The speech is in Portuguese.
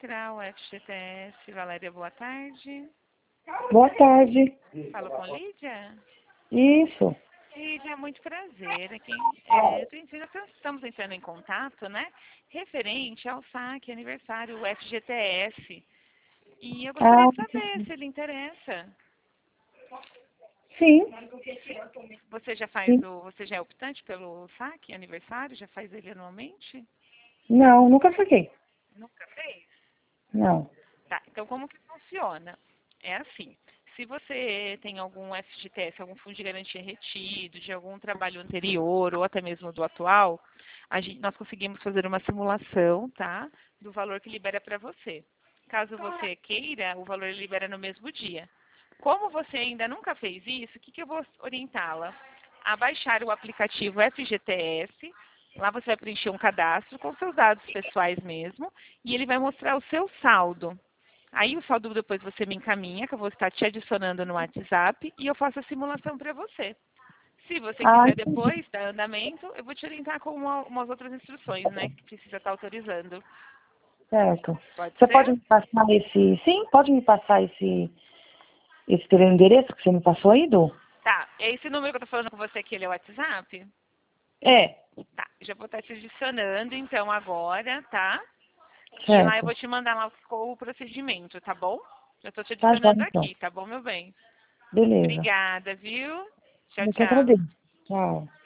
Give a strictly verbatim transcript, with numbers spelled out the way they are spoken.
Central, F G T S. Valéria, boa tarde. Boa tarde. Falo com Lídia? Isso. Lídia, muito prazer. Aqui, é, tô entrando- nós estamos entrando em contato, né? Referente ao saque aniversário, o F G T S. E eu gostaria Ah, de saber se ele interessa. sim. Você já faz Sim. o. Você já é optante pelo saque aniversário? Já faz ele anualmente? Não, nunca saquei. Nunca fez? Não. Tá, então como que funciona? É assim, se você tem algum F G T S, algum fundo de garantia retido, de algum trabalho anterior ou até mesmo do atual, a gente, nós conseguimos fazer uma simulação, tá, do valor que libera para você. Caso você queira, o valor libera no mesmo dia. Como você ainda nunca fez isso, o que, que eu vou orientá-la? A baixar o aplicativo F G T S. Lá você vai preencher um cadastro com seus dados pessoais mesmo e ele vai mostrar o seu saldo. Aí o saldo depois você me encaminha, que eu vou estar te adicionando no WhatsApp e eu faço a simulação para você. Se você Ah, quiser entendi. depois dar andamento, eu vou te orientar com uma, umas outras instruções, né, que precisa estar autorizando. Certo. Pode Você pode ser? me passar esse... Sim, pode me passar esse... Esse teu endereço que você me passou aí, Du? Tá, esse número que eu tô falando com você aqui, ele é o WhatsApp? É. Tá, já vou estar te adicionando então agora, tá? E lá eu Certo. vou te mandar lá o procedimento, tá bom? Já estou te Tá já, adicionando então. aqui, tá bom, meu bem? Beleza. Obrigada, viu? Tchau, Eu que tchau. agradeço. Tchau.